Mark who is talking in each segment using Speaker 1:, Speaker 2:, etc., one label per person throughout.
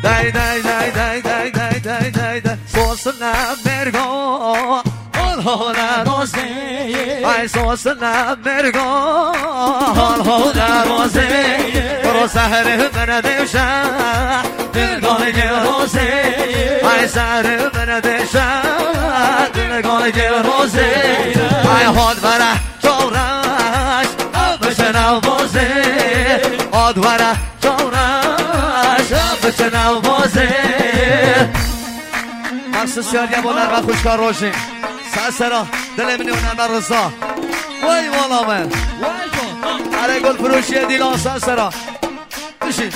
Speaker 1: دای دای دای دای دای دای دای دای دای سوسنا مرگو هلا روزه ای سوسنا مرگو هلا روزه برو سحر من دشا دلگاه روزه ای سحر من دشا دلگاه روزه ای هاد ورا چورش بشنو بازه هاد ورا چورش بشنو بازه مخصوص یادی بولر و خوشکار روشین سرسرا دل منی و نمبر رضا وای والا من اره گل فروشی دیلان سرسرا بشین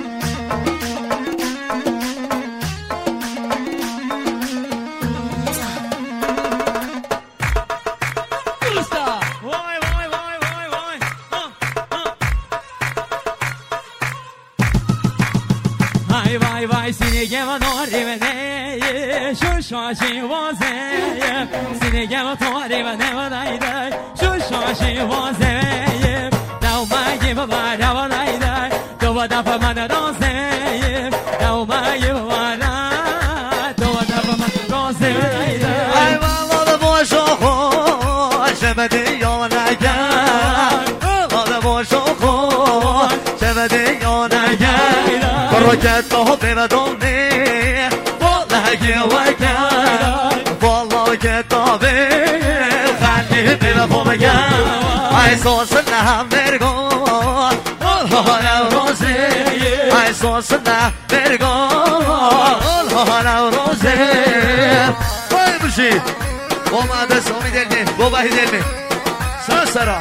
Speaker 2: وای سینگه و داری و نه شوشاشی وازه سینگه و داری و نه و دایدای شوشاشی وازه دو مایی و بارا و دایدای دو دفع من رازه دو مایی و بارا دو دفع من رازه
Speaker 1: ای والا باشو خوش شمدی یا نگر والا باشو خوش شمدی یا نگر روکت تو ببدونی والله وکر والله که تو خلی ببخوبگر ای سوس نه مرگو حالا روزه ای سوس نه مرگو حالا روزه وای بشید با مهندس امید علمی با وحید علمی سرسرا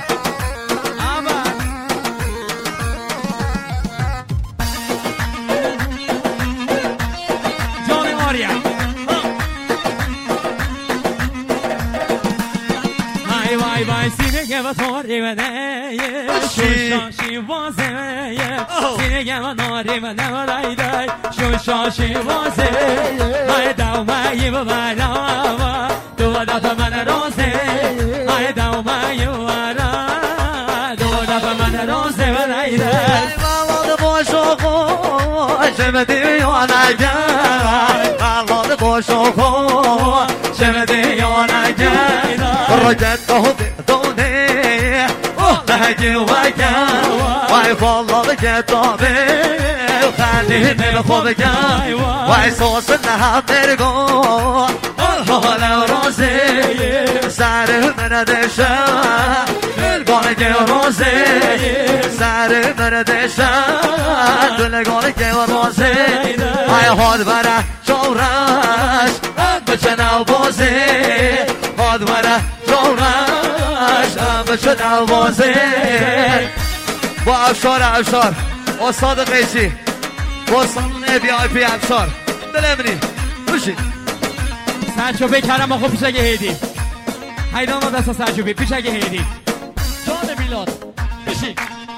Speaker 2: وای سینگه و تاری و نه شوشاشی وازه سینگه و ناری و نه و دای دای شوشاشی وازه های دومایی و برا دو دفع من روزه های دومایی و برا دو دفع من روزه و دای دای
Speaker 1: والله باشو خوش شمدی یا نگر والله باشو خوش شمدی یا نگر روکت تو بدونی والله وکر وای والله که تو خلی ببخوبگر وای سوس نه مرگو حالا روزه سر من دشا دلگانه که روزه سر من دشا دلگانه که روزه ای هاد برا چورش بچنو بازه هاد برا چورش بچنو بازه با افشار استاد قیچی با سالن بی آی پی افشار دلمنی روشید
Speaker 2: سرچوبه کرم آخو پیشگه هیدی هیدان و دستا سرچوبه پیشگه هیدی
Speaker 3: جان میلاد بشین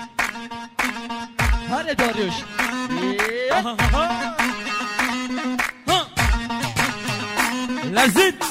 Speaker 3: هر داریوش
Speaker 2: لذت